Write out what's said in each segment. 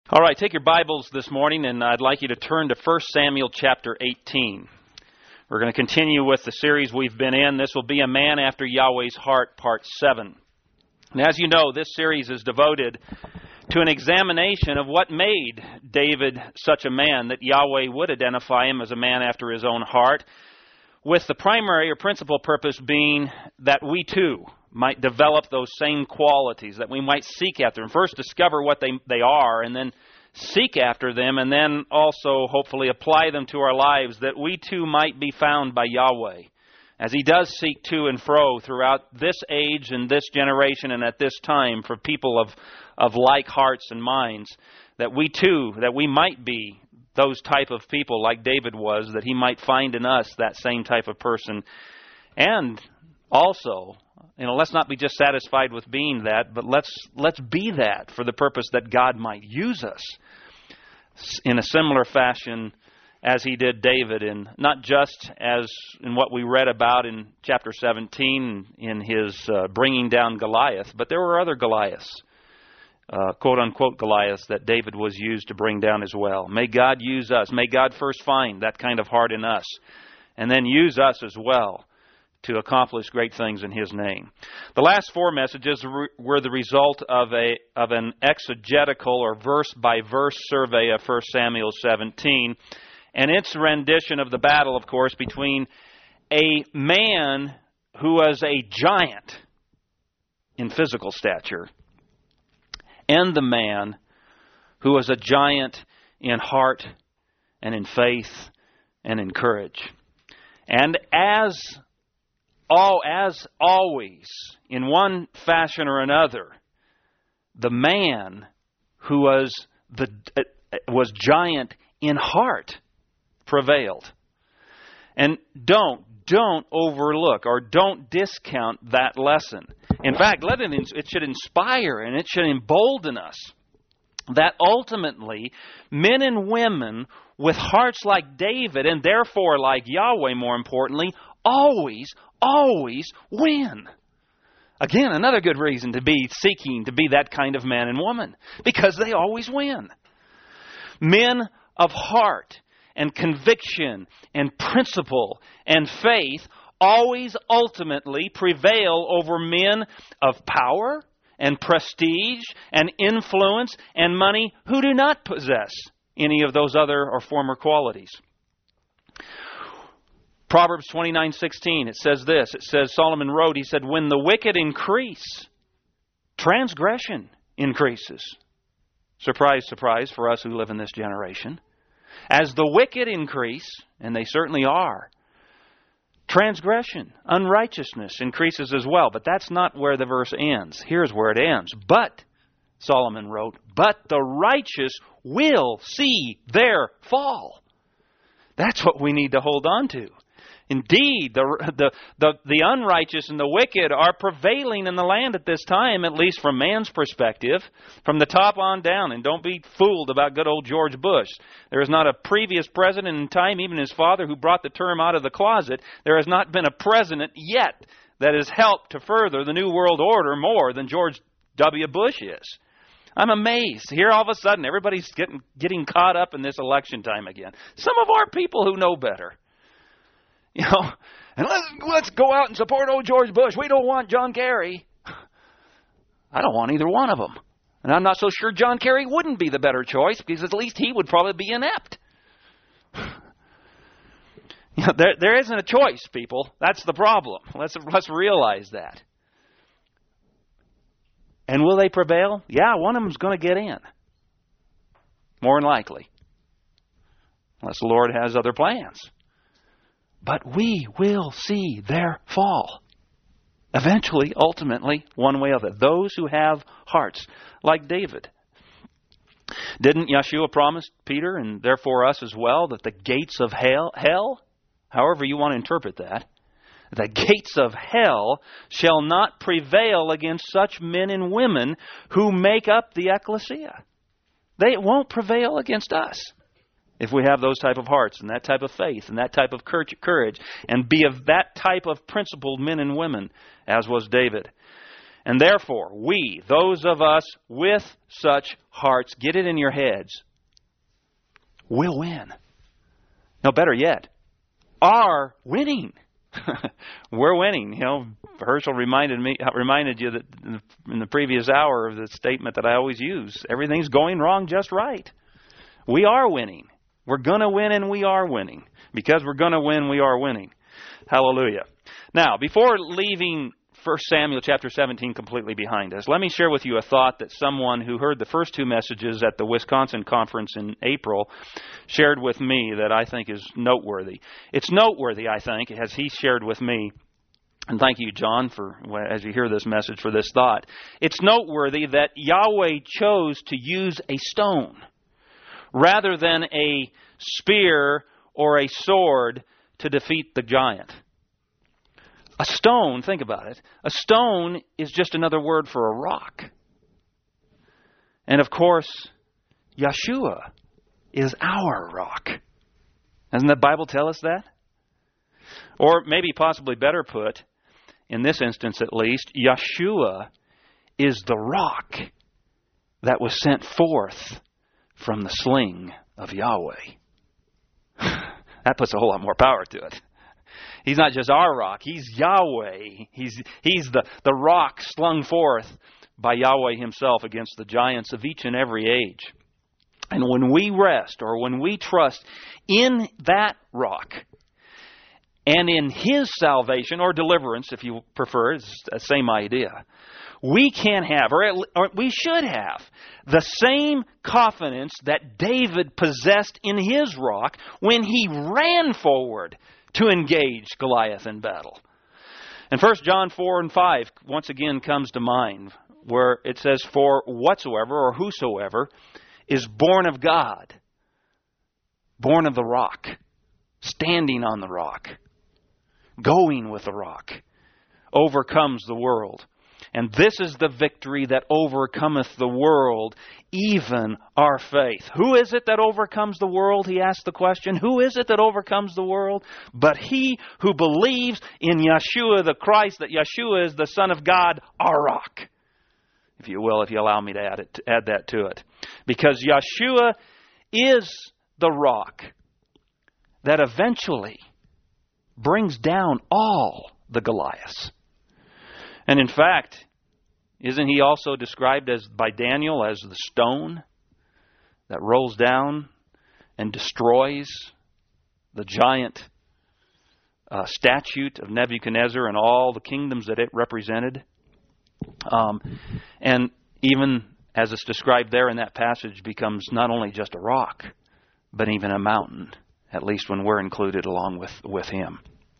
All right, take your Bibles this morning, and I'd like you to turn to 1 Samuel chapter 18. We're going to continue with the series we've been in. This will be A Man After Yahweh's Heart, Part 7. And as you know, this series is devoted to an examination of what made David such a man that Yahweh would identify him as a man after his own heart, with the primary or principal purpose being that we too might develop those same qualities, that we might seek after them. First, discover what they are, and then seek after them, and then also hopefully apply them to our lives, that we too might be found by Yahweh, as He does seek to and fro throughout this age and this generation and at this time for people of like hearts and minds, that we might be those type of people like David was, that He might find in us that same type of person. And also, let's not be just satisfied with being that, but let's be that for the purpose that God might use us in a similar fashion as He did David, and not just as in what we read about in chapter 17 in his bringing down Goliath, but there were other Goliaths, quote-unquote Goliaths, that David was used to bring down as well. May God use us. May God first find that kind of heart in us, and then use us as well to accomplish great things in His name. The last four messages were the result of an exegetical or verse-by-verse survey of 1 Samuel 17, and its rendition of the battle, of course, between a man who was a giant in physical stature and the man who was a giant in heart and in faith and in courage. And as always, in one fashion or another, the man who was giant in heart prevailed. And don't overlook or don't discount that lesson. In fact, it should inspire and it should embolden us that ultimately men and women with hearts like David, and therefore like Yahweh more importantly, always win. Again, another good reason to be seeking to be that kind of man and woman, because they always win. Men of heart and conviction and principle and faith always ultimately prevail over men of power and prestige and influence and money who do not possess any of those other or former qualities. Proverbs 29:16, it says this. It says, Solomon wrote, he said, when the wicked increase, transgression increases. Surprise, surprise for us who live in this generation. As the wicked increase, and they certainly are, transgression, unrighteousness increases as well. But that's not where the verse ends. Here's where it ends. But, Solomon wrote, but the righteous will see their fall. That's what we need to hold on to. Indeed, the unrighteous and the wicked are prevailing in the land at this time, at least from man's perspective, from the top on down. And don't be fooled about good old George Bush. There is not a previous president in time, even his father, who brought the term out of the closet. There has not been a president yet that has helped to further the New World Order more than George W. Bush is. I'm amazed. Here all of a sudden, everybody's getting caught up in this election time again. Some of our people who know better. And let's go out and support old George Bush. We don't want John Kerry. I don't want either one of them. And I'm not so sure John Kerry wouldn't be the better choice, because at least he would probably be inept. There isn't a choice, people. That's the problem. Let's realize that. And will they prevail? Yeah, one of them's going to get in. More than likely. Unless the Lord has other plans. But we will see their fall. Eventually, ultimately, one way or the other. Those who have hearts like David. Didn't Yeshua promise Peter, and therefore us as well, that the gates of hell, however you want to interpret that, the gates of hell shall not prevail against such men and women who make up the ecclesia. They won't prevail against us. If we have those type of hearts and that type of faith and that type of courage and be of that type of principled men and women as was David. And therefore, we, those of us with such hearts, get it in your heads, will win. No, better yet, are winning. We're winning. You know, Herschel reminded you that in the previous hour of the statement that I always use, everything's going wrong just right. We are winning. We're going to win, and we are winning. Because we're going to win, we are winning. Hallelujah. Now, before leaving 1 Samuel chapter 17 completely behind us, let me share with you a thought that someone who heard the first two messages at the Wisconsin conference in April shared with me that I think is noteworthy. It's noteworthy, I think, as he shared with me. And thank you, John, for as you hear this message, for this thought. It's noteworthy that Yahweh chose to use a stone rather than a spear or a sword to defeat the giant. A stone, think about it, a stone is just another word for a rock. And of course, Yeshua is our rock. Doesn't the Bible tell us that? Or maybe possibly better put, in this instance at least, Yeshua is the rock that was sent forth from the sling of Yahweh. That puts a whole lot more power to it. He's not just our rock. He's Yahweh. He's the rock slung forth by Yahweh himself against the giants of each and every age. And when we rest or when we trust in that rock and in His salvation or deliverance, if you prefer, it's the same idea, we can have, or we should have, the same confidence that David possessed in his rock when he ran forward to engage Goliath in battle. And 1 John 4 and 5 once again comes to mind, where it says, "For whatsoever or whosoever is born of God, born of the rock, standing on the rock, going with the rock, overcomes the world. And this is the victory that overcometh the world, even our faith." Who is it that overcomes the world? He asked the question. Who is it that overcomes the world? But he who believes in Yeshua the Christ, that Yeshua is the Son of God, our rock. If you will, if you allow me to add that to it. Because Yeshua is the rock that eventually brings down all the Goliaths. And in fact, isn't he also described as by Daniel as the stone that rolls down and destroys the giant statute of Nebuchadnezzar and all the kingdoms that it represented? And even as it's described there in that passage, becomes not only just a rock, but even a mountain, at least when we're included along with him.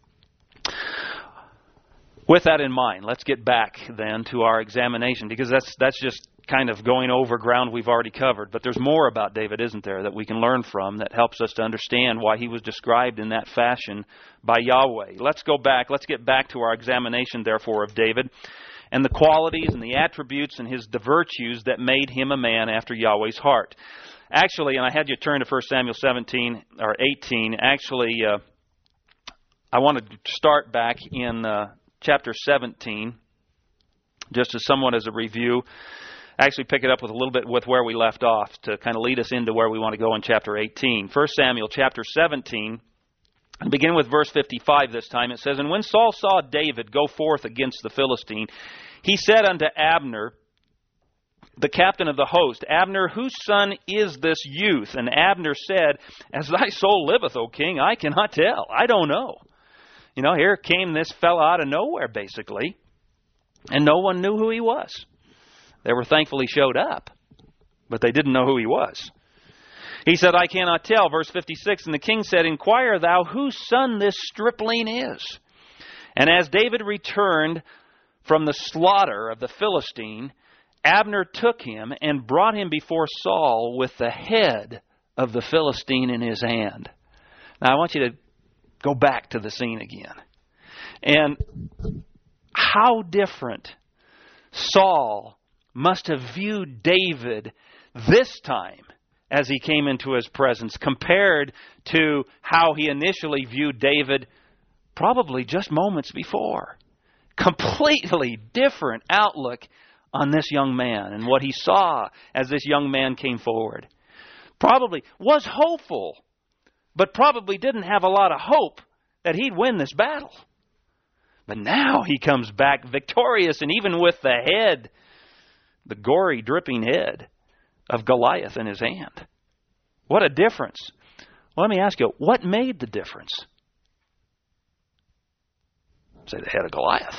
With that in mind, let's get back then to our examination, because that's just kind of going over ground we've already covered. But there's more about David, isn't there, that we can learn from that helps us to understand why he was described in that fashion by Yahweh. Let's go back. Let's get back to our examination, therefore, of David and the qualities and the attributes and the virtues that made him a man after Yahweh's heart. Actually, and I had you turn to 1 Samuel 17 or 18. Actually, I wanted to start back in chapter 17, just as somewhat as a review. Actually pick it up with a little bit with where we left off to kind of lead us into where we want to go in chapter 18. 1 Samuel chapter 17, and begin with verse 55 this time. It says, "And when Saul saw David go forth against the Philistine, he said unto Abner, the captain of the host, Abner, whose son is this youth? And Abner said, As thy soul liveth, O king, I cannot tell. I don't know." You know, here came this fellow out of nowhere, basically, and no one knew who he was. They were thankful he showed up, but they didn't know who he was. He said, "I cannot tell." Verse 56, "And the king said, Inquire thou whose son this stripling is. And as David returned from the slaughter of the Philistine, Abner took him and brought him before Saul with the head of the Philistine in his hand." Now I want you to go back to the scene again. And how different Saul must have viewed David this time as he came into his presence compared to how he initially viewed David probably just moments before. Completely different outlook on this young man and what he saw as this young man came forward. Probably was hopeful, but probably didn't have a lot of hope that he'd win this battle. But now he comes back victorious, and even with the head, the gory, dripping head of Goliath in his hand. What a difference. Well, let me ask you, what made the difference? Say the head of Goliath.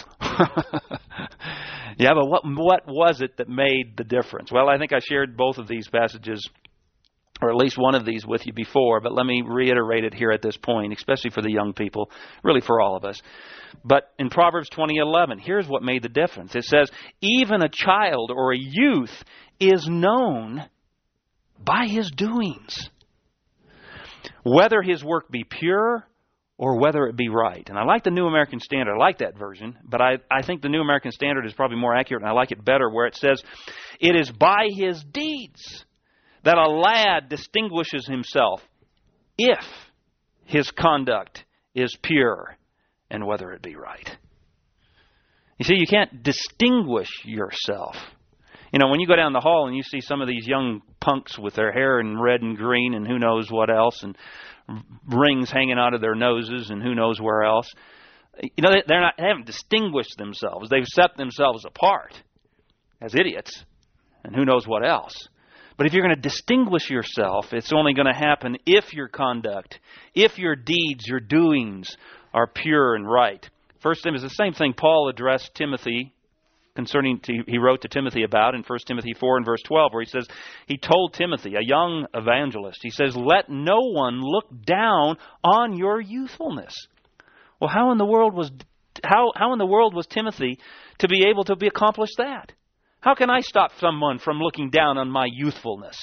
Yeah, but what was it that made the difference? Well, I think I shared both of these passages, or at least one of these with you before, but let me reiterate it here at this point, especially for the young people, really for all of us. But in Proverbs 20:11, here's what made the difference. It says, even a child or a youth is known by his doings, whether his work be pure or whether it be right. And I like the New American Standard. I like that version, but I think the New American Standard is probably more accurate, and I like it better where it says, it is by his deeds that a lad distinguishes himself if his conduct is pure and whether it be right. You see, you can't distinguish yourself. You know, when you go down the hall and you see some of these young punks with their hair in red and green and who knows what else, and rings hanging out of their noses and who knows where else, you know, they haven't distinguished themselves. They've set themselves apart as idiots and who knows what else. But if you're going to distinguish yourself, it's only going to happen if your conduct, if your deeds, your doings are pure and right. First Timothy is the same thing Paul addressed Timothy he wrote to Timothy about in 1 Timothy 4 and verse 12, where he says, he told Timothy, a young evangelist, he says, let no one look down on your youthfulness. Well, how in the world was Timothy to be able to accomplish that? How can I stop someone from looking down on my youthfulness?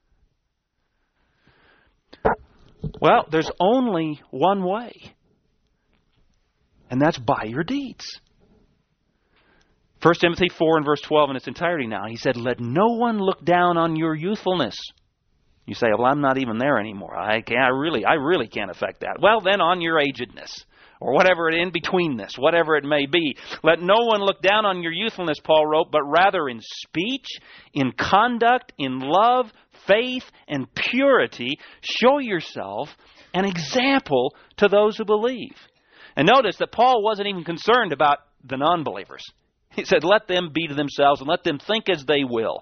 Well, there's only one way, and that's by your deeds. 1 Timothy 4 and verse 12 in its entirety now. He said, let no one look down on your youthfulness. You say, well, I'm not even there anymore. I really can't affect that. Well, then on your agedness, or whatever in betweenness, whatever it may be. Let no one look down on your youthfulness, Paul wrote, but rather in speech, in conduct, in love, faith, and purity, show yourself an example to those who believe. And notice that Paul wasn't even concerned about the non-believers. He said, let them be to themselves and let them think as they will.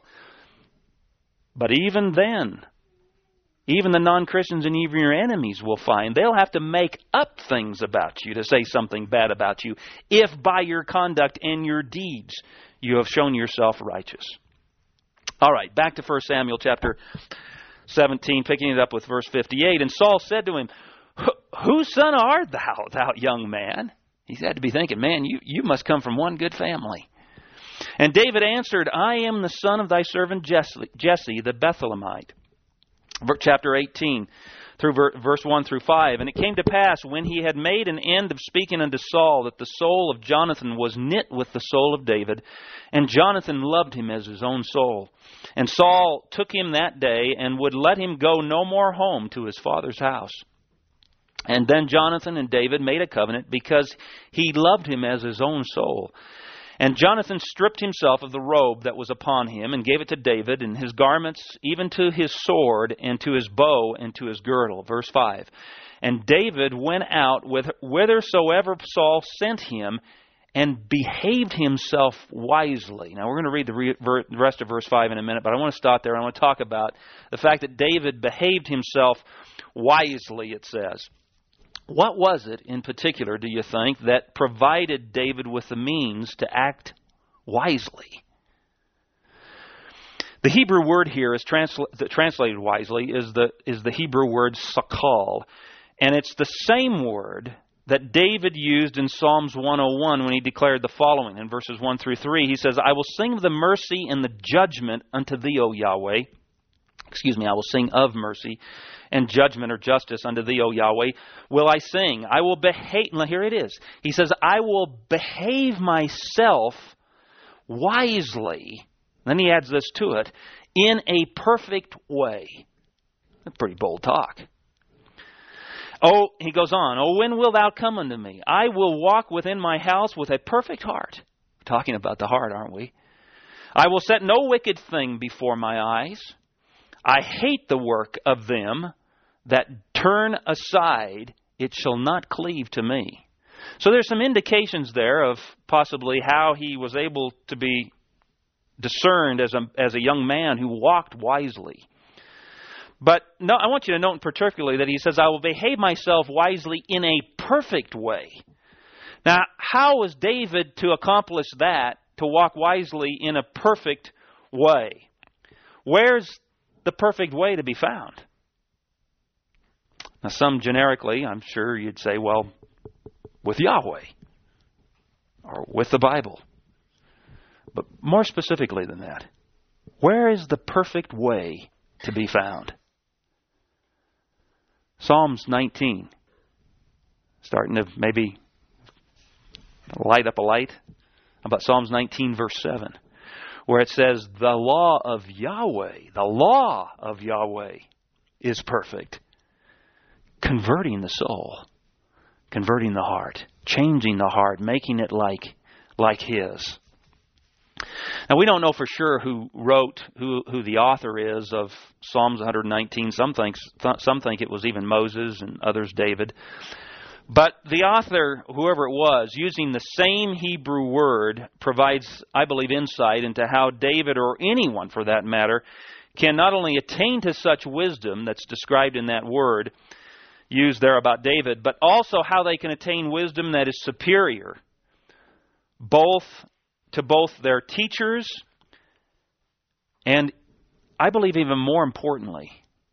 But even then, even the non-Christians and even your enemies will find they'll have to make up things about you to say something bad about you if by your conduct and your deeds you have shown yourself righteous. All right, back to 1 Samuel chapter 17, picking it up with verse 58. And Saul said to him, whose son art thou young man? He had to be thinking, man, you must come from one good family. And David answered, I am the son of thy servant Jesse the Bethlehemite. Chapter 18, through verse 1 through 5. And it came to pass, when he had made an end of speaking unto Saul, that the soul of Jonathan was knit with the soul of David, and Jonathan loved him as his own soul. And Saul took him that day, and would let him go no more home to his father's house. And then Jonathan and David made a covenant, because he loved him as his own soul. And Jonathan stripped himself of the robe that was upon him, and gave it to David, and his garments, even to his sword, and to his bow, and to his girdle. Verse 5. And David went out whithersoever Saul sent him, and behaved himself wisely. Now we're going to read the rest of verse 5 in a minute, but I want to stop there. I want to talk about the fact that David behaved himself wisely, it says. What was it in particular, do you think, that provided David with the means to act wisely? The Hebrew word here is translated wisely is the Hebrew word sakal, and it's the same word that David used in Psalms 101 when he declared the following in verses 1 through 3. He says, I will sing of the mercy and the judgment unto thee, O Yahweh. I will sing of mercy and judgment or justice unto thee, O Yahweh, will I sing. I will behave. Here it is. He says, I will behave myself wisely. Then he adds this to it, in a perfect way. That's pretty bold talk. Oh, he goes on, oh, when wilt thou come unto me? I will walk within my house with a perfect heart. We're talking about the heart, aren't we? I will set no wicked thing before my eyes. I hate the work of them that turn aside. It shall not cleave to me. So there's some indications there of possibly how he was able to be discerned as a young man who walked wisely. But no, I want you to note particularly that he says, I will behave myself wisely in a perfect way. Now, how was David to accomplish that, to walk wisely in a perfect way? Where's the perfect way to be found? Now, some generically, I'm sure you'd say, well, with Yahweh or with the Bible. But more specifically than that, where is the perfect way to be found? Psalms 19, starting to maybe light up a light. How about Psalms 19, verse 7, where it says, the law of Yahweh is perfect, converting the soul, converting the heart, changing the heart, making it like His. Now, we don't know for sure who wrote, who the author is of Psalms 119. Some think it was even Moses and others David. But the author, whoever it was, using the same Hebrew word, provides, I believe, insight into how David, or anyone for that matter, can not only attain to such wisdom that's described in that word used there about David, but also how they can attain wisdom that is superior, to both their teachers and, I believe even more importantly,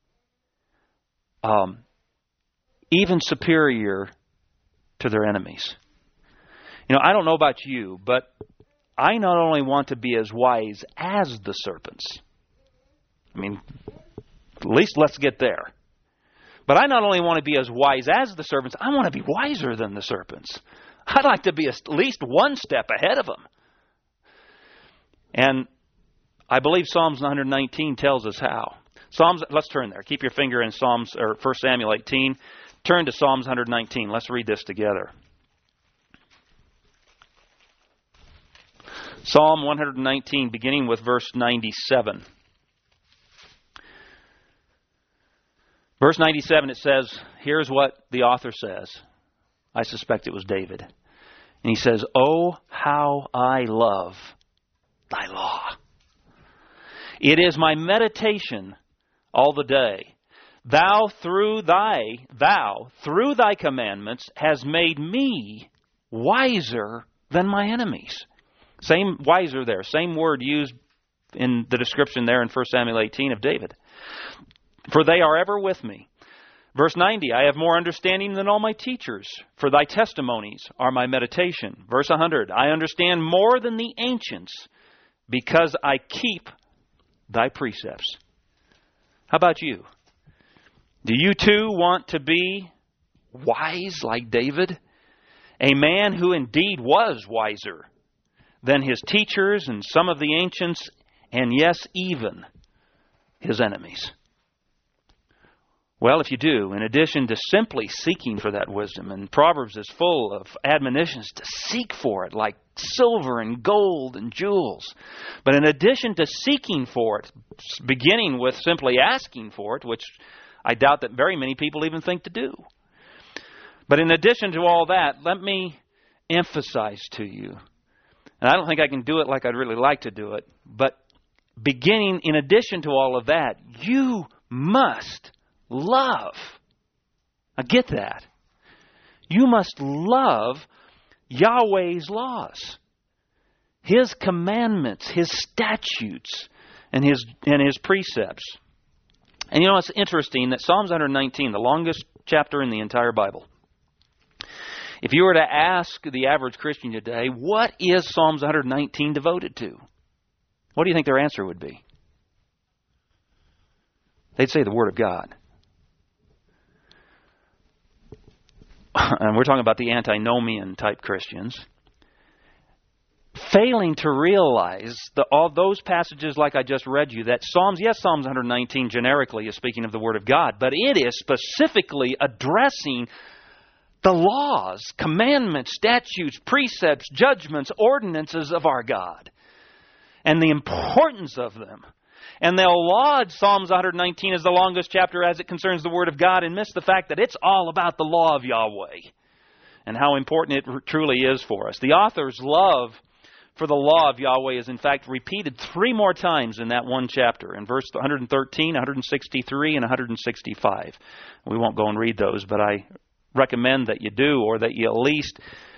even superior to their enemies. You know, I don't know about you, but I not only want to be as wise as the serpents. I mean, at least let's get there. But I not only want to be as wise as the serpents, I want to be wiser than the serpents. I'd like to be at least one step ahead of them. And I believe Psalms 119 tells us how. Let's turn there. Keep your finger in 1 Samuel 18. Turn to Psalms 119. Let's read this together. Psalm 119, beginning with verse 97. Verse 97, it says, here's what the author says. I suspect it was David. And he says, oh, how I love thy law. It is my meditation all the day. Thou through thy commandments has made me wiser than my enemies. Same wiser there, same word used in the description there in 1 Samuel 18 of David. For they are ever with me. Verse 90, I have more understanding than all my teachers, for thy testimonies are my meditation. Verse 100, I understand more than the ancients, because I keep thy precepts. How about you? Do you too want to be wise like David? A man who indeed was wiser than his teachers and some of the ancients, and yes, even his enemies. Well, if you do, in addition to simply seeking for that wisdom, and Proverbs is full of admonitions to seek for it like silver and gold and jewels. But in addition to seeking for it, beginning with simply asking for it, which I doubt that very many people even think to do. But in addition to all that, let me emphasize to you, and I don't think I can do it like I'd really like to do it, but beginning, in addition to all of that, you must love. Now get that. You must love Yahweh's laws, His commandments, His statutes, and His precepts. And you know, it's interesting that Psalms 119, the longest chapter in the entire Bible, if you were to ask the average Christian today, what is Psalms 119 devoted to? What do you think their answer would be? They'd say the Word of God. And we're talking about the antinomian type Christians. failing to realize all those passages like I just read you, that Psalms 119 generically is speaking of the Word of God, but it is specifically addressing the laws, commandments, statutes, precepts, judgments, ordinances of our God, and the importance of them. And they'll laud Psalms 119 as the longest chapter as it concerns the Word of God and miss the fact that it's all about the law of Yahweh and how important it truly is for us. The author's love for the law of Yahweh is in fact repeated 3 more times in that one chapter, in verse 113, 163, and 165. We won't go and read those, but I recommend that you do, or that you at least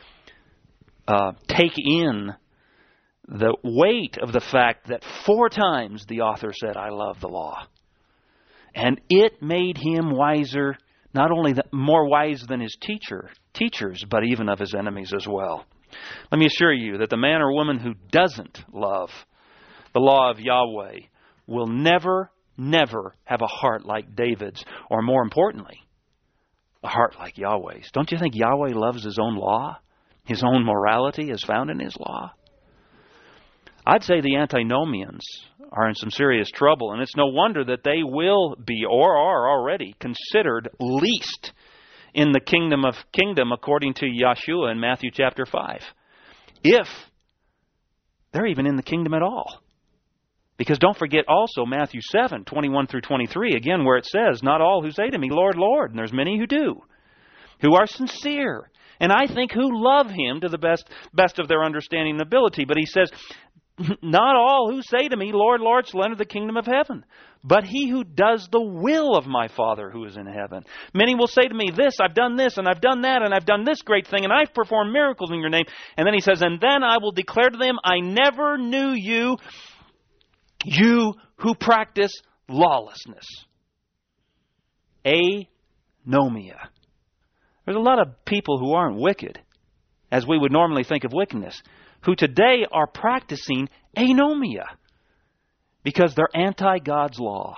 take in the weight of the fact that 4 times the author said, I love the law. And it made him wiser, not only more wise than his teachers, but even of his enemies as well. Let me assure you that the man or woman who doesn't love the law of Yahweh will never, never have a heart like David's, or more importantly, a heart like Yahweh's. Don't you think Yahweh loves His own law? His own morality is found in His law? I'd say the antinomians are in some serious trouble, and it's no wonder that they will be, or are already, considered least in the kingdom according to Yeshua in Matthew chapter 5. If they're even in the kingdom at all. Because don't forget also Matthew 7, 21 through 23, again, where it says, not all who say to me, Lord, Lord, and there's many who do, who are sincere, and I think who love Him to the best of their understanding and ability. But He says, not all who say to me, Lord, Lord, shall enter the kingdom of heaven, but he who does the will of my Father who is in heaven. Many will say to me, I've done this, and I've done that, and I've done this great thing, and I've performed miracles in your name. And then He says, and then I will declare to them, I never knew you, you who practice lawlessness. Anomia. There's a lot of people who aren't wicked, as we would normally think of wickedness, who today are practicing anomia because they're anti-God's law.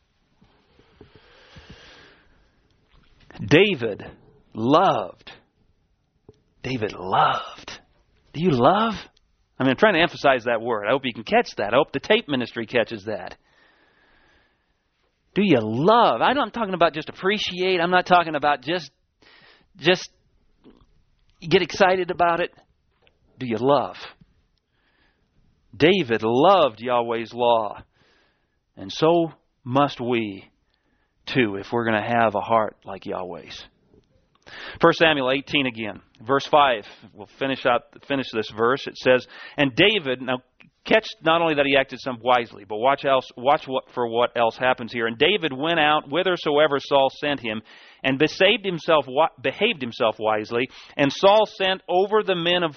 David loved. Do you love? I mean, I'm trying to emphasize that word. I hope you can catch that. I hope the tape ministry catches that. Do you love? I'm not talking about just appreciate. I'm not talking about just get excited about it. Do you love? David loved Yahweh's law. And so must we too, if we're going to have a heart like Yahweh's. 1 Samuel 18 again, verse 5. We'll finish this verse. It says, and David, now catch not only that he acted some wisely, but watch what else happens here. And David went out whithersoever Saul sent him, and behaved himself wisely. And Saul set him over the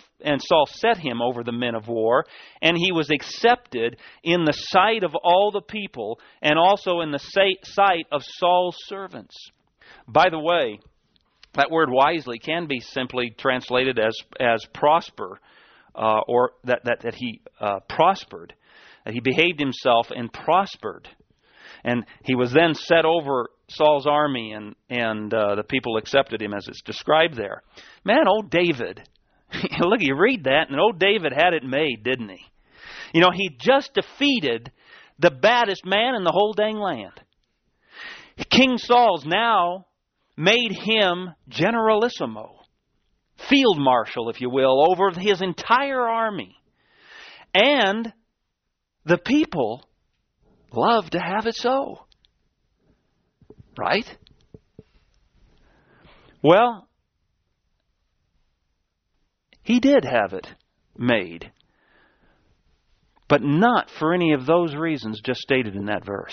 men of war, and he was accepted in the sight of all the people, and also in the sight of Saul's servants. By the way, that word wisely can be simply translated as prosper, or that he prospered. That he behaved himself and prospered. And he was then set over Saul's army, and the people accepted him as it's described there. Man, old David, look, you read that, and old David had it made, didn't he? You know, he just defeated the baddest man in the whole dang land. King Saul's now made him generalissimo, field marshal, if you will, over his entire army. And the people love to have it so. Right? Well, he did have it made, but not for any of those reasons just stated in that verse.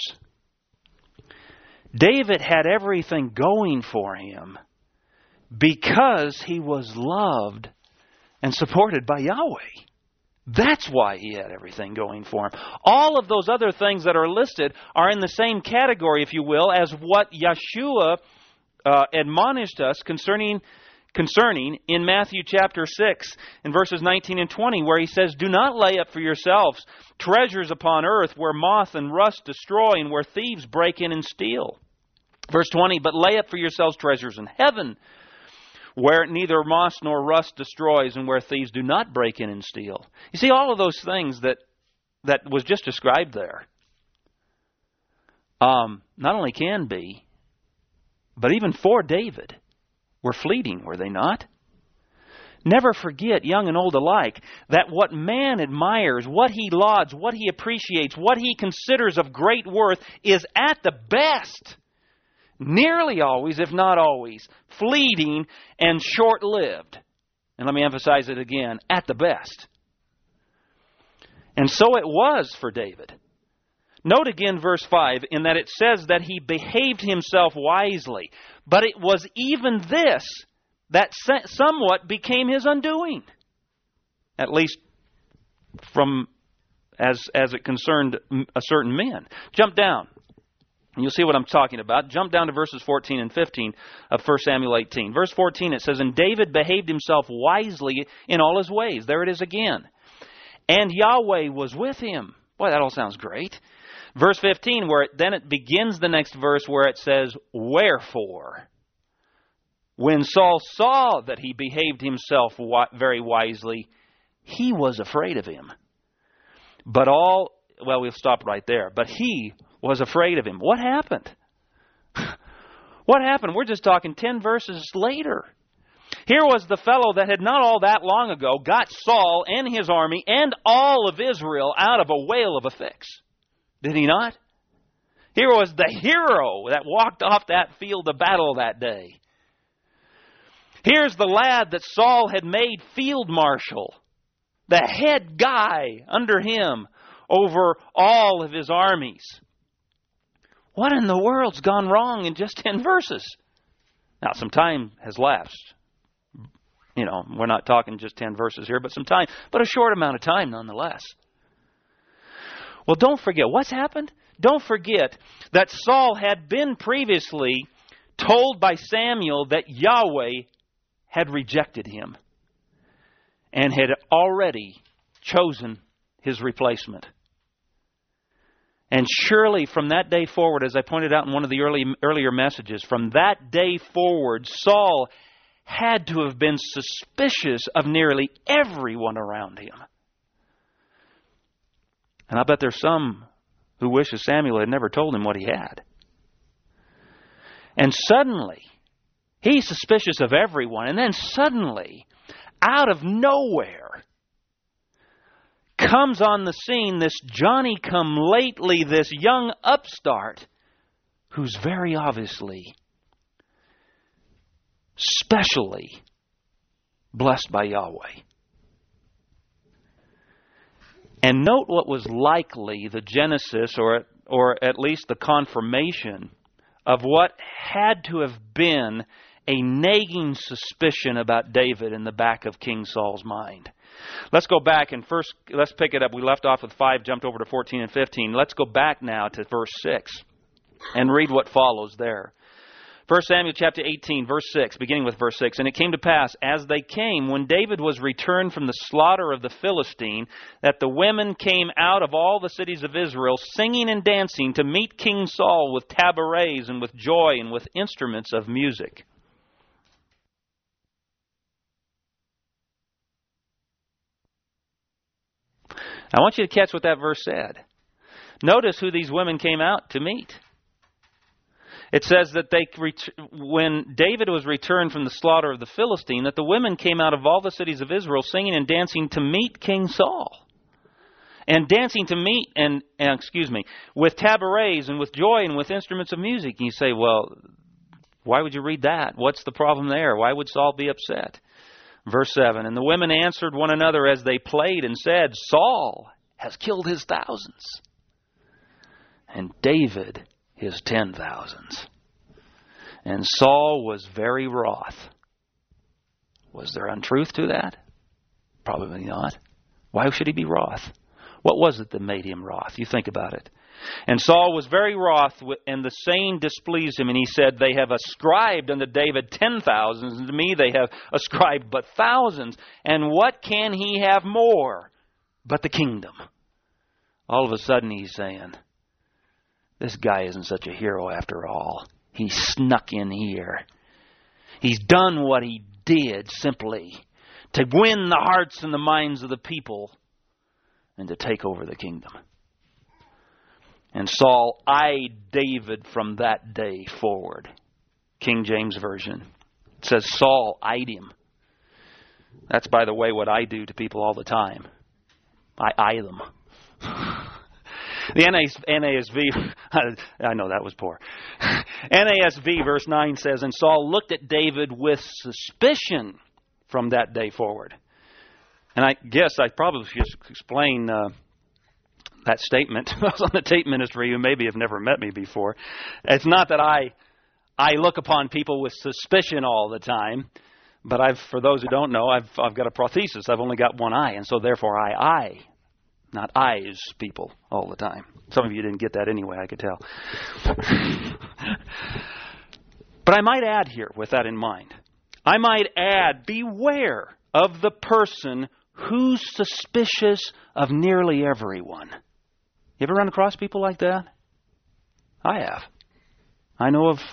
David had everything going for him because he was loved and supported by Yahweh. That's why he had everything going for him. All of those other things that are listed are in the same category, if you will, as what Yeshua admonished us concerning in Matthew chapter 6 in verses 19 and 20, where He says, do not lay up for yourselves treasures upon earth where moth and rust destroy and where thieves break in and steal. Verse 20, but lay up for yourselves treasures in heaven, where neither moss nor rust destroys, and where thieves do not break in and steal. You see, all of those things that was just described there, not only can be, but even for David, were fleeting, were they not? Never forget, young and old alike, that what man admires, what he lauds, what he appreciates, what he considers of great worth is at the best, nearly always, if not always, fleeting and short-lived. And let me emphasize it again, at the best. And so it was for David. Note again verse 5, in that it says that he behaved himself wisely. But it was even this that somewhat became his undoing. At least from as it concerned a certain men. Jump down. And you'll see what I'm talking about. Jump down to verses 14 and 15 of 1 Samuel 18. Verse 14 it says, and David behaved himself wisely in all his ways. There it is again. And Yahweh was with him. Boy, that all sounds great. Verse 15, then it begins the next verse where it says, wherefore, when Saul saw that he behaved himself very wisely, he was afraid of him. We'll stop right there. But he was afraid of him. What happened? What happened? We're just talking 10 verses later. Here was the fellow that had not all that long ago got Saul and his army and all of Israel out of a whale of a fix. Did he not? Here was the hero that walked off that field of battle that day. Here's the lad that Saul had made field marshal, the head guy under him over all of his armies. What in the world's gone wrong in just 10 verses? Now, some time has lapsed. You know, we're not talking just 10 verses here, but some time, but a short amount of time nonetheless. Well, don't forget, what's happened? Don't forget that Saul had been previously told by Samuel that Yahweh had rejected him and had already chosen his replacement. And surely from that day forward, as I pointed out in one of the earlier messages, from that day forward, Saul had to have been suspicious of nearly everyone around him. And I bet there's some who wish that Samuel had never told him what he had. And suddenly, he's suspicious of everyone. And then suddenly, out of nowhere, comes on the scene this Johnny-come-lately, this young upstart, who's very obviously, specially blessed by Yahweh. And note what was likely the genesis, or at least the confirmation, of what had to have been a nagging suspicion about David in the back of King Saul's mind. Let's go back and first, let's pick it up. We left off with 5, jumped over to 14 and 15. Let's go back now to verse 6 and read what follows there. 1 Samuel chapter 18, verse 6, beginning with verse 6. And it came to pass, as they came, when David was returned from the slaughter of the Philistine, that the women came out of all the cities of Israel, singing and dancing, to meet King Saul with tabrets and with joy and with instruments of music. I want you to catch what that verse said. Notice who these women came out to meet. It says that when David was returned from the slaughter of the Philistine, that the women came out of all the cities of Israel singing and dancing to meet King Saul. And dancing to meet, with tabrets and with joy and with instruments of music. And you say, well, why would you read that? What's the problem there? Why would Saul be upset? Verse 7, and the women answered one another as they played and said, Saul has killed his thousands, and David his 10,000s. And Saul was very wroth. Was there untruth to that? Probably not. Why should he be wroth? What was it that made him wroth? You think about it. And Saul was very wroth, and the saying displeased him, and he said, they have ascribed unto David 10,000s, and to me they have ascribed but thousands. And what can he have more but the kingdom? All of a sudden he's saying, this guy isn't such a hero after all. He snuck in here. He's done what he did simply to win the hearts and the minds of the people and to take over the kingdom. And Saul eyed David from that day forward. King James Version. It says Saul eyed him. That's, by the way, what I do to people all the time. I eye them. The NASV, I know that was poor. NASV verse 9 says, and Saul looked at David with suspicion from that day forward. And I guess I probably should explain that statement. I was on the tape ministry who maybe have never met me before. It's not that I look upon people with suspicion all the time, but for those who don't know, I've got a prothesis. I've only got one eye, and so therefore I eye, not eyes people all the time. Some of you didn't get that anyway, I could tell. But I might add here, with that in mind, I might add, beware of the person who's suspicious of nearly everyone. You ever run across people like that? I have. I know of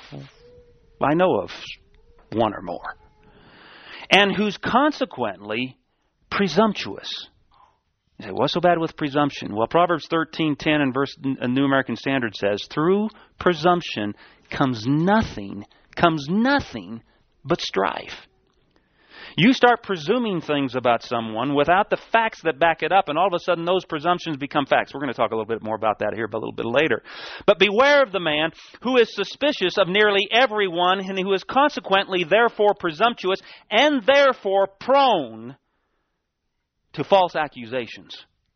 one or more. And who's consequently presumptuous. You say, what's so bad with presumption? Well, Proverbs 13:10 and a New American Standard says, through presumption comes nothing but strife. You start presuming things about someone without the facts that back it up, and all of a sudden those presumptions become facts. We're going to talk a little bit more about that here a little bit later. But beware of the man who is suspicious of nearly everyone, and who is consequently therefore presumptuous, and therefore prone to false accusations.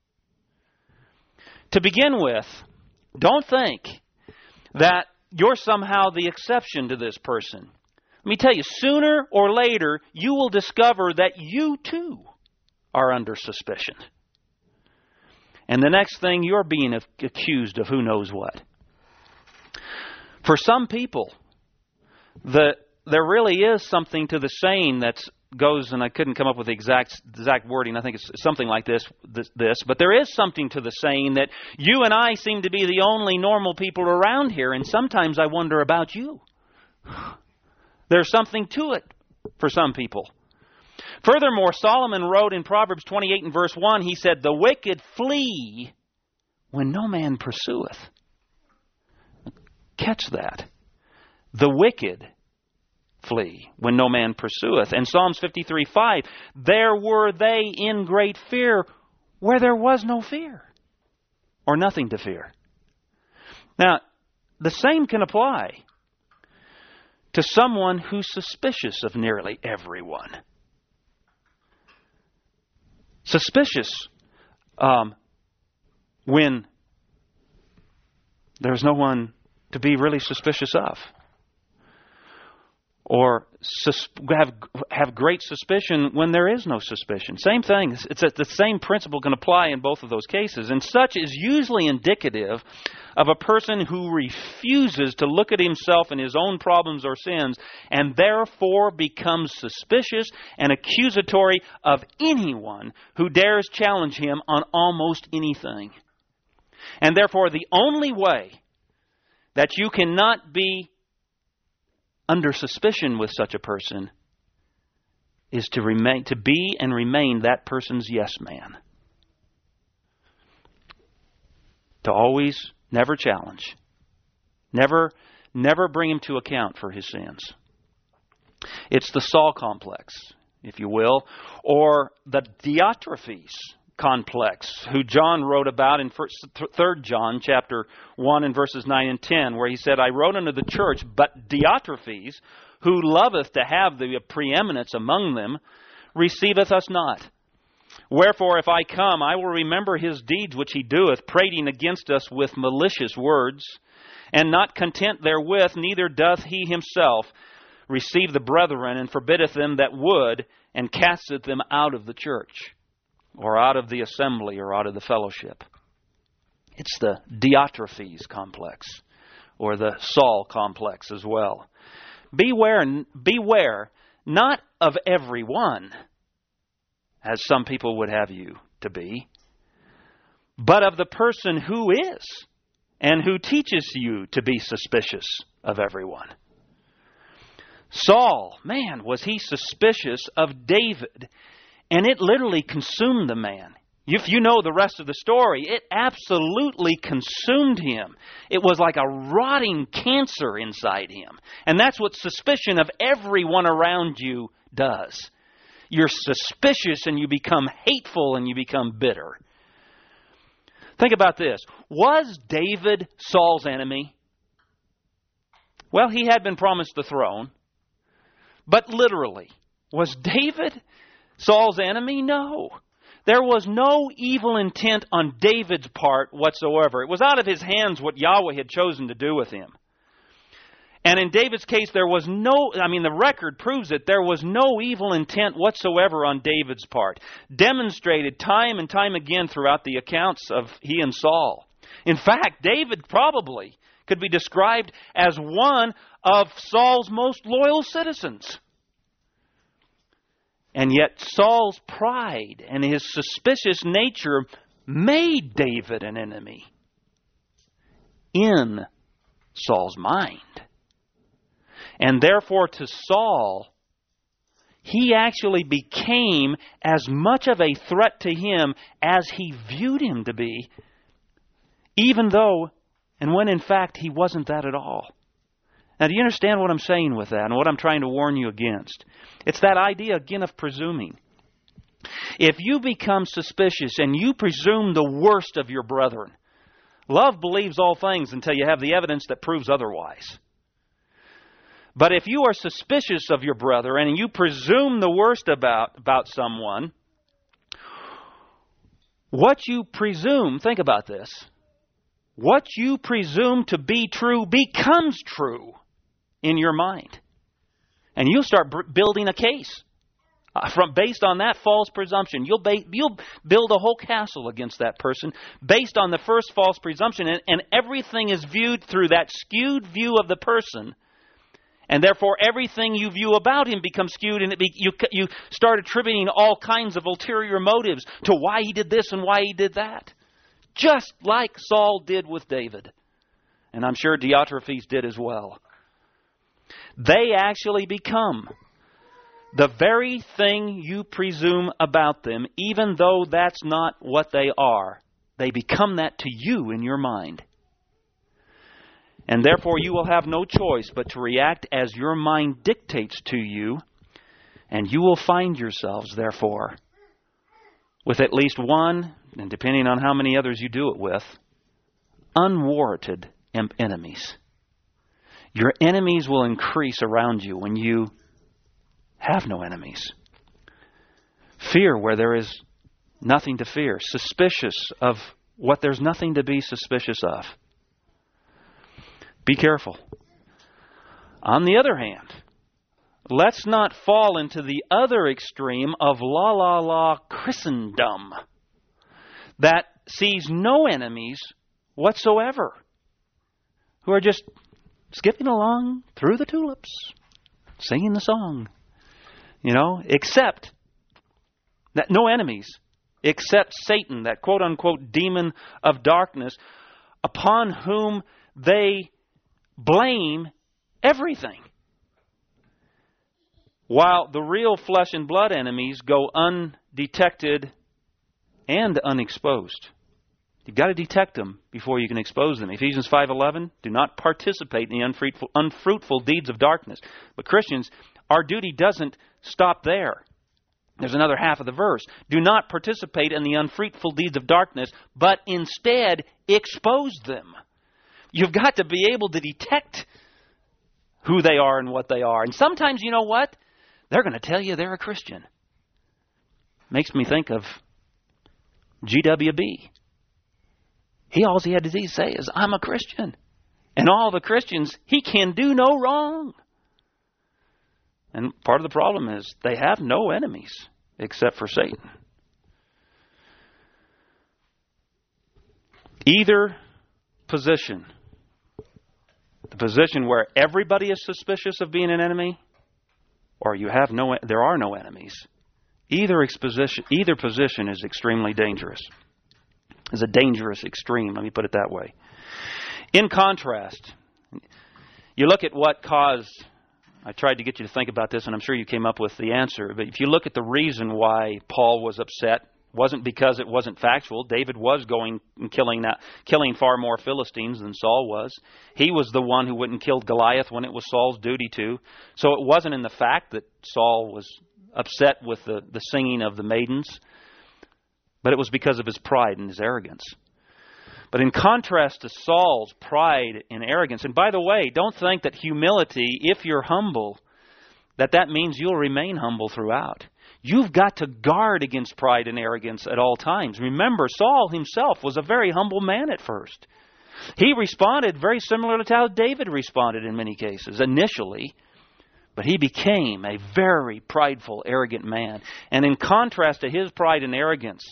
To begin with, don't think that you're somehow the exception to this person. Let me tell you, sooner or later, you will discover that you too are under suspicion. And the next thing, you're being accused of who knows what. For some people, there really is something to the saying that goes, and I couldn't come up with the exact wording, I think it's something like this, but there is something to the saying that you and I seem to be the only normal people around here, and sometimes I wonder about you. There's something to it for some people. Furthermore, Solomon wrote in Proverbs 28 and verse 1, he said, the wicked flee when no man pursueth. Catch that. The wicked flee when no man pursueth. And Psalms 53:5, there were they in great fear where there was no fear, or nothing to fear. Now, the same can apply to someone who's suspicious of nearly everyone. Suspicious when there's no one to be really suspicious of. Or have great suspicion when there is no suspicion. Same thing. The same principle can apply in both of those cases. And such is usually indicative of a person who refuses to look at himself and his own problems or sins, and therefore becomes suspicious and accusatory of anyone who dares challenge him on almost anything. And therefore, the only way that you cannot be under suspicion with such a person is to be and remain that person's yes man. To always never challenge. Never bring him to account for his sins. It's the Saul complex, if you will, or the Diotrephes complex, who John wrote about in 3 John chapter 1 and verses 9 and 10, where he said, I wrote unto the church, but Diotrephes, who loveth to have the preeminence among them, receiveth us not. Wherefore, if I come, I will remember his deeds which he doeth, prating against us with malicious words, and not content therewith, neither doth he himself receive the brethren, and forbiddeth them that would, and casteth them out of the church, or out of the assembly, or out of the fellowship. It's the Diotrephes complex, or the Saul complex as well. Beware not of everyone, as some people would have you to be, but of the person who is, and who teaches you to be suspicious of everyone. Saul, man, was he suspicious of David. And it literally consumed the man. If you know the rest of the story, it absolutely consumed him. It was like a rotting cancer inside him. And that's what suspicion of everyone around you does. You're suspicious and you become hateful and you become bitter. Think about this. Was David Saul's enemy? Well, he had been promised the throne. But literally, was David Saul's enemy? No. There was no evil intent on David's part whatsoever. It was out of his hands what Yahweh had chosen to do with him. And in David's case, the record proves it. There was no evil intent whatsoever on David's part. Demonstrated time and time again throughout the accounts of he and Saul. In fact, David probably could be described as one of Saul's most loyal citizens. And yet Saul's pride and his suspicious nature made David an enemy in Saul's mind. And therefore to Saul, he actually became as much of a threat to him as he viewed him to be, even though and when in fact he wasn't that at all. Now, do you understand what I'm saying with that and what I'm trying to warn you against? It's that idea, again, of presuming. If you become suspicious and you presume the worst of your brethren, love believes all things until you have the evidence that proves otherwise. But if you are suspicious of your brother and you presume the worst about someone, what you presume, think about this, what you presume to be true becomes true in your mind. And you'll start building a case based on that false presumption. You'll build a whole castle against that person based on the first false presumption. And everything is viewed through that skewed view of the person. And therefore, everything you view about him becomes skewed. And you start attributing all kinds of ulterior motives to why he did this and why he did that. Just like Saul did with David. And I'm sure Diotrephes did as well. They actually become the very thing you presume about them, even though that's not what they are. They become that to you in your mind. And therefore you will have no choice but to react as your mind dictates to you, and you will find yourselves, therefore, with at least one, and depending on how many others you do it with, unwarranted enemies. Your enemies will increase around you when you have no enemies. Fear where there is nothing to fear. Suspicious of what there's nothing to be suspicious of. Be careful. On the other hand, let's not fall into the other extreme of la Christendom that sees no enemies whatsoever, who are just skipping along through the tulips, singing the song, except that no enemies, except Satan, that quote-unquote demon of darkness, upon whom they blame everything. While the real flesh and blood enemies go undetected and unexposed. You've got to detect them before you can expose them. Ephesians 5:11, do not participate in the unfruitful deeds of darkness. But Christians, our duty doesn't stop there. There's another half of the verse. Do not participate in the unfruitful deeds of darkness, but instead expose them. You've got to be able to detect who they are and what they are. And sometimes, you know what? They're going to tell you they're a Christian. Makes me think of GWB. All he had to say is, I'm a Christian. And all the Christians, he can do no wrong. And part of the problem is they have no enemies except for Satan. Either position, the position where everybody is suspicious of being an enemy, or there are no enemies. Either position is extremely dangerous. Is a dangerous extreme, let me put it that way. In contrast, you look at what caused I tried to get you to think about this, and I'm sure you came up with the answer. But if you look at the reason why Paul was upset, it wasn't because it wasn't factual. David was going and killing far more Philistines than Saul was. He was the one who went and killed Goliath when it was Saul's duty to. So it wasn't in the fact that Saul was upset with the singing of the maidens, but it was because of his pride and his arrogance. But in contrast to Saul's pride and arrogance, and by the way, don't think that humility, if you're humble, that means you'll remain humble throughout. You've got to guard against pride and arrogance at all times. Remember, Saul himself was a very humble man at first. He responded very similar to how David responded in many cases, initially. But he became a very prideful, arrogant man. And in contrast to his pride and arrogance,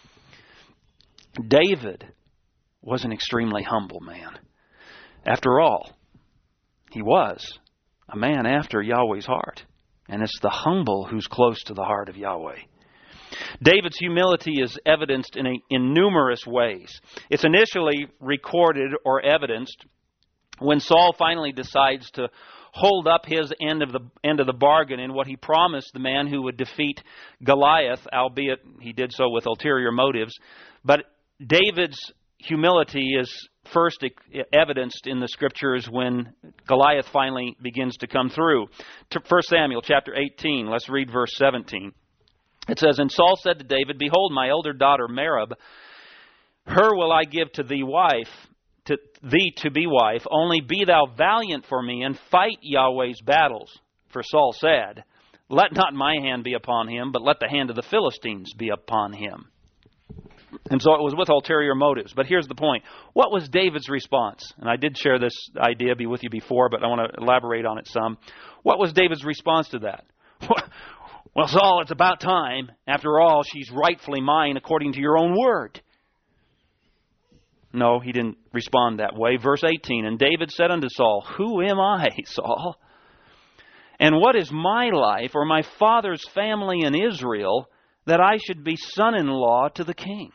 David was an extremely humble man. After all, he was a man after Yahweh's heart. And it's the humble who's close to the heart of Yahweh. David's humility is evidenced in numerous ways. It's initially recorded or evidenced when Saul finally decides to hold up his end of the bargain in what he promised the man who would defeat Goliath, albeit he did so with ulterior motives. But David's humility is first evidenced in the Scriptures when Goliath finally begins to come through. 1 Samuel chapter 18, let's read verse 17. It says, "And Saul said to David, Behold, my elder daughter Merab, her will I give to thee to be wife, only be thou valiant for me, and fight Yahweh's battles. For Saul said, Let not my hand be upon him, but let the hand of the Philistines be upon him." And so it was with ulterior motives. But here's the point. What was David's response? And I did share this idea with you before, but I want to elaborate on it some. What was David's response to that? Well, Saul, it's about time. After all, she's rightfully mine according to your own word. No, he didn't respond that way. Verse 18, "And David said unto Saul, Who am I, Saul? And what is my life or my father's family in Israel that I should be son-in-law to the king?"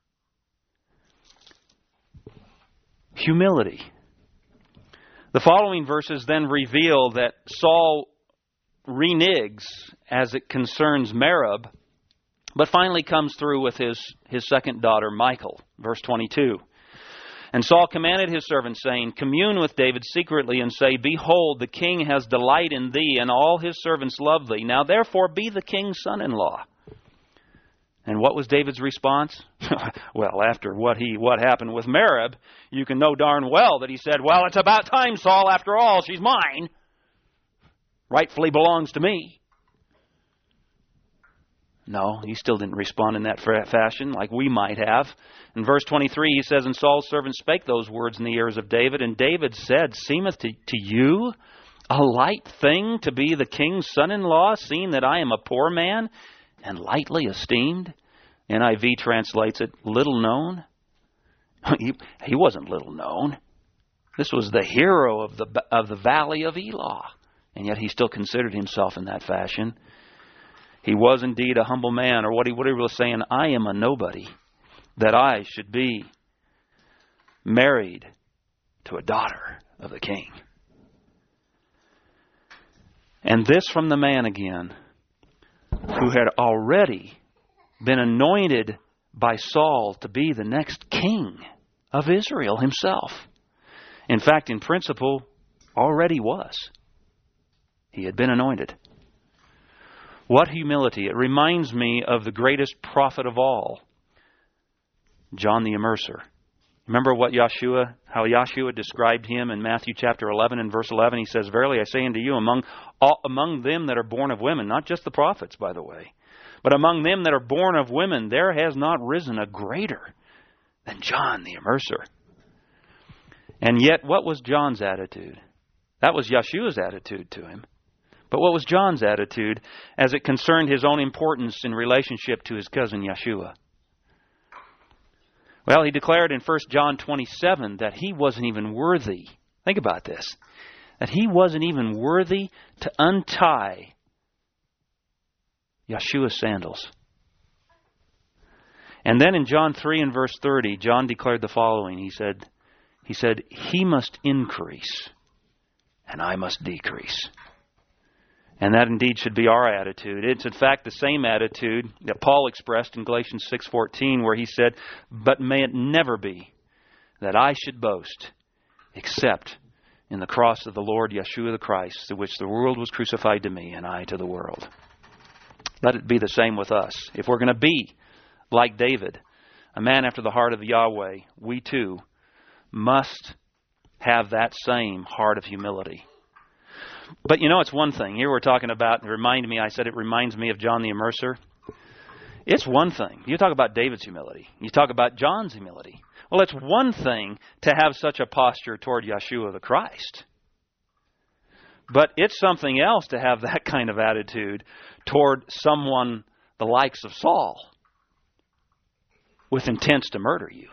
Humility. The following verses then reveal that Saul reneges as it concerns Merab, but finally comes through with his second daughter, Michal. Verse 22. "And Saul commanded his servants, saying, Commune with David secretly, and say, Behold, the king has delight in thee, and all his servants love thee. Now therefore be the king's son-in-law." And what was David's response? Well, after what happened with Merab, you can know darn well that he said, "Well, it's about time, Saul. After all, she's mine. Rightfully belongs to me." No, he still didn't respond in that fashion like we might have. In verse 23, he says, "And Saul's servant spake those words in the ears of David. And David said, Seemeth to you a light thing to be the king's son-in-law, seeing that I am a poor man and lightly esteemed?" NIV translates it, little known. He wasn't little known. This was the hero of the valley of Elah. And yet he still considered himself in that fashion. He was indeed a humble man, or what he was saying, I am a nobody, that I should be married to a daughter of the king. And this from the man again, who had already been anointed by Saul to be the next king of Israel himself. In fact, in principle, already was. He had been anointed. What humility. It reminds me of the greatest prophet of all, John the Immerser. Remember how Yahshua described him in Matthew chapter 11 and verse 11? He says, "Verily I say unto you, among them that are born of women," not just the prophets, by the way, "but among them that are born of women, there has not risen a greater than John the Immerser." And yet, what was John's attitude? That was Yahshua's attitude to him. But what was John's attitude as it concerned his own importance in relationship to his cousin Yahshua? Well, he declared in 1 John 27 that he wasn't even worthy. Think about this. That he wasn't even worthy to untie Yahshua's sandals. And then in John 3 and verse 30, John declared the following. He said, "He must increase, and I must decrease." And that indeed should be our attitude. It's in fact the same attitude that Paul expressed in Galatians 6:14, where he said, "But may it never be that I should boast except in the cross of the Lord Yeshua the Christ, through which the world was crucified to me and I to the world." Let it be the same with us. If we're going to be like David, a man after the heart of Yahweh, we too must have that same heart of humility. But you know, it's one thing. Here we're talking about, I said it reminds me of John the Immerser. It's one thing. You talk about David's humility. You talk about John's humility. Well, it's one thing to have such a posture toward Yeshua the Christ. But it's something else to have that kind of attitude toward someone the likes of Saul with intents to murder you.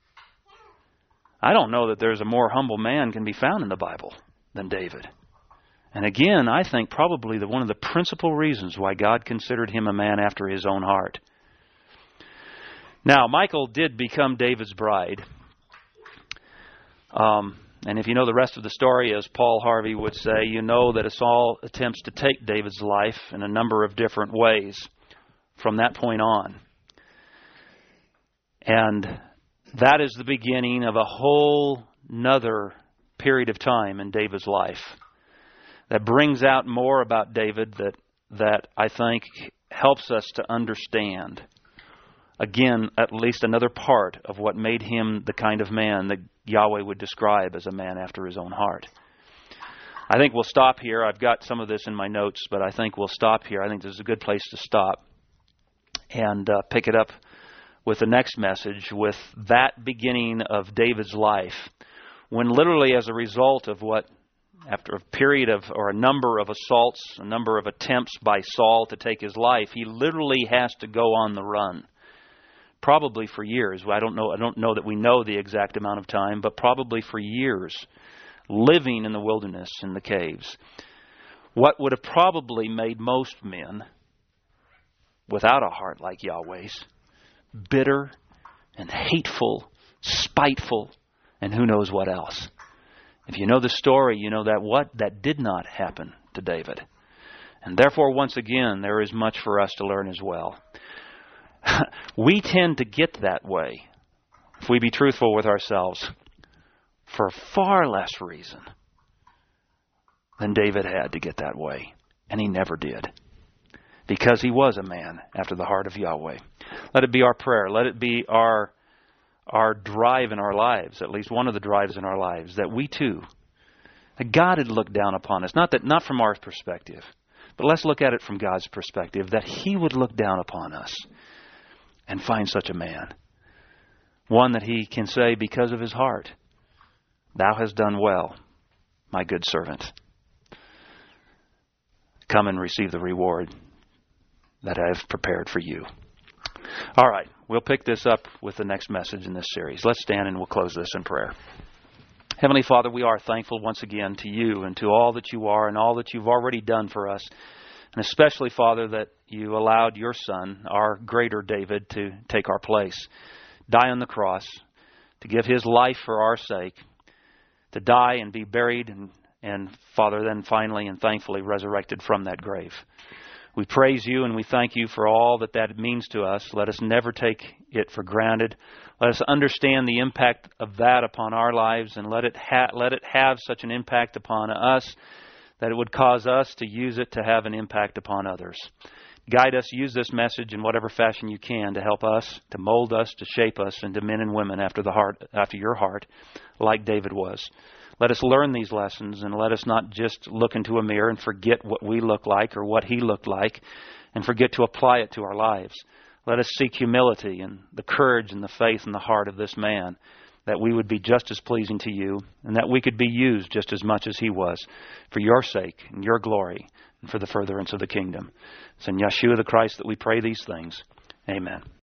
I don't know that there's a more humble man can be found in the Bible than David. And again, I think probably one of the principal reasons why God considered him a man after his own heart. Now, Michal did become David's bride. And if you know the rest of the story, as Paul Harvey would say, you know that Saul attempts to take David's life in a number of different ways from that point on. And that is the beginning of a whole nother period of time in David's life that brings out more about David that I think helps us to understand, again, at least another part of what made him the kind of man that Yahweh would describe as a man after his own heart. I think we'll stop here. I've got some of this in my notes, but I think we'll stop here. I think this is a good place to stop and pick it up with the next message, with that beginning of David's life, when literally as a result of after a period of, or a number of assaults, a number of attempts by Saul to take his life, he literally has to go on the run. Probably for years. I don't know that we know the exact amount of time, but probably for years, living in the wilderness, in the caves. What would have probably made most men, without a heart like Yahweh's, bitter and hateful, spiteful, and who knows what else. If you know the story, you know that did not happen to David. And therefore, once again, there is much for us to learn as well. We tend to get that way, if we be truthful with ourselves, for far less reason than David had to get that way. And he never did. Because he was a man after the heart of Yahweh. Let it be our prayer. Let it be our drive in our lives, at least one of the drives in our lives, that we too, that God had looked down upon us. Not from our perspective, but let's look at it from God's perspective, that he would look down upon us and find such a man. One that he can say, because of his heart, "Thou hast done well, my good servant. Come and receive the reward that I have prepared for you." All right, we'll pick this up with the next message in this series. Let's stand and we'll close this in prayer. Heavenly Father, we are thankful once again to you and to all that you are and all that you've already done for us. And especially, Father, that you allowed your Son, our greater David, to take our place, die on the cross, to give his life for our sake, to die and be buried, and Father, then finally and thankfully resurrected from that grave. We praise you and we thank you for all that means to us. Let us never take it for granted. Let us understand the impact of that upon our lives, and let it have such an impact upon us that it would cause us to use it to have an impact upon others. Guide us, use this message in whatever fashion you can to help us, to mold us, to shape us into men and women after your heart, like David was. Let us learn these lessons, and let us not just look into a mirror and forget what we look like or what he looked like and forget to apply it to our lives. Let us seek humility and the courage and the faith and the heart of this man, that we would be just as pleasing to you and that we could be used just as much as he was for your sake and your glory and for the furtherance of the kingdom. It's in Yeshua the Christ that we pray these things. Amen.